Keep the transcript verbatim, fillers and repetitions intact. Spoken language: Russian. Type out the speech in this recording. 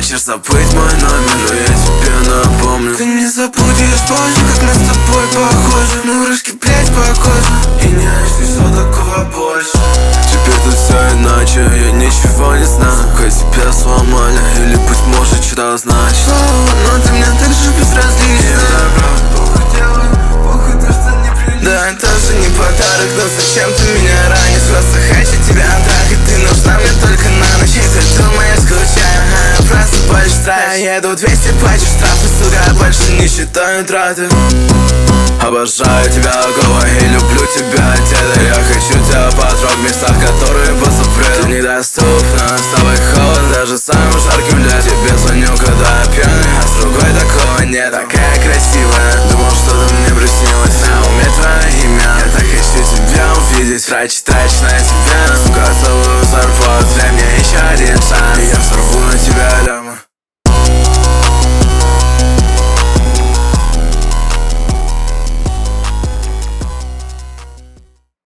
хочешь забыть мой номер, я тебе напомню. Ты не забудешь позже, как мы с тобой похожи. Мурашки, блять, по коже. И не ожди, что такого больше. Теперь тут все иначе, я ничего не знаю. Сука, тебя сломали, или, быть может, что значит. Но ты мне так же безразлична. Похуй делай, похуй то, что не прилично. Да, тоже не подарок, но зачем ты меня ранишь? Просто хочу тебя трахать, ты нужна мне только на ночь. И ты думаешь, скучаю, ага, просыпаюсь в страхе. Я еду двести, плачу штрафы, сука, больше не считаю траты. Обожаю тебя голой и люблю тебя, деда. Я хочу тебя потрогать в местах, которые по запрету. Ты недоступна, с тобой холодно, даже самым жарким летом. Тебе звоню, когда я пьяный, а с другой такого нет. Такая красивая, думал, что-то мне приснилось. На уме твое имя, я так хочу тебя увидеть. Трач, трач на тебя.